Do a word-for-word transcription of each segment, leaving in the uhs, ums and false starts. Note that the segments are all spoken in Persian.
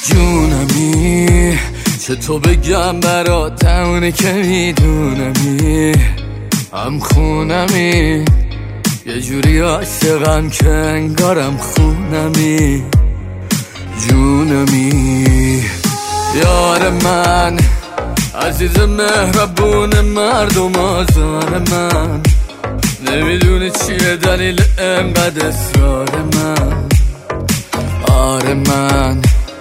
جونمی چه تو بگم برات اونه که میدونمی هم خونمی یه جوری عاشقم که انگارم خونمی جونمی یار من عزیز مهربون مردم آزار من نمیدونی چیه دلیل انقدر اصرار من آره من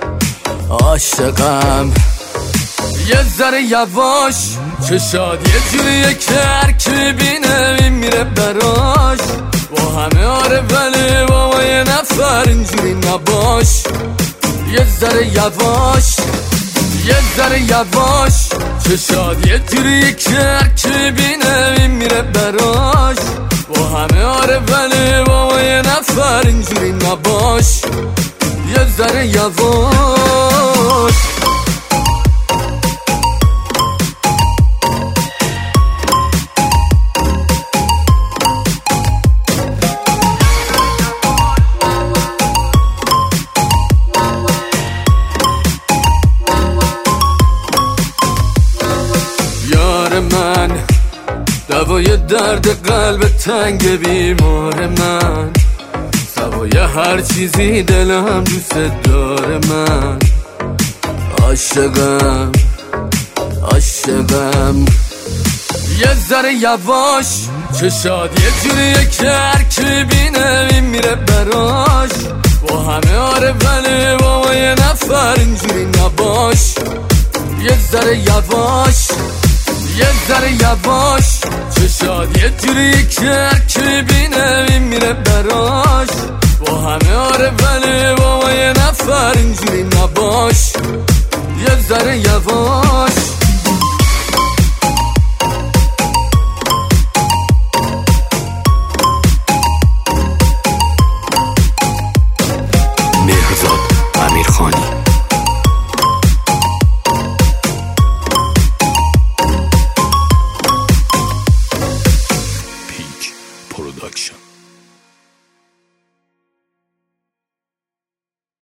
عاشقم یه ذره یواش چشاد یه جوریه که هرکی میبینه میمیره براش با همه آره ولی با ما یه نفر اینجوری نباش یه ذره یواش یه ذره یواش چشاد یه جوریه که هرکی میبینه میمیره براش با همه آره ولی با ما یه نفر اینجوری نباش یه ذره یواش یار من دوای درد قلب تنگ بیمار من سوای هر چیزی دلم دوست داره من عاشقم عاشقم یه ذره یواش چشاد یه جوریه که هرکی بینه میمیره براش با همه آره ولی با ما یه نفر اینجوری نباش یه ذره یواش یه ذره یواش چشاد یه جوری که هرکی بینه میمیره براش با همه آره ولی با ما یه نفر اینجوری نباش یه ذره یواش